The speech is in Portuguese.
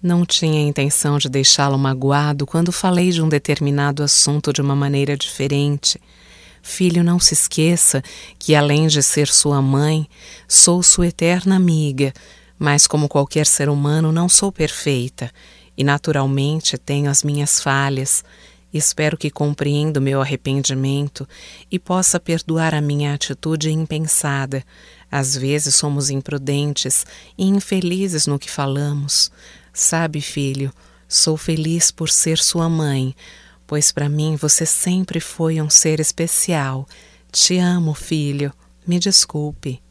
Não tinha a intenção de deixá-lo magoado quando falei de um determinado assunto de uma maneira diferente. Filho, não se esqueça que, além de ser sua mãe, sou sua eterna amiga, mas como qualquer ser humano não sou perfeita e naturalmente tenho as minhas falhas. Espero que compreenda o meu arrependimento e possa perdoar a minha atitude impensada. Às vezes somos imprudentes e infelizes no que falamos. Sabe, filho, sou feliz por ser sua mãe, pois para mim você sempre foi um ser especial. Te amo, filho. Me desculpe.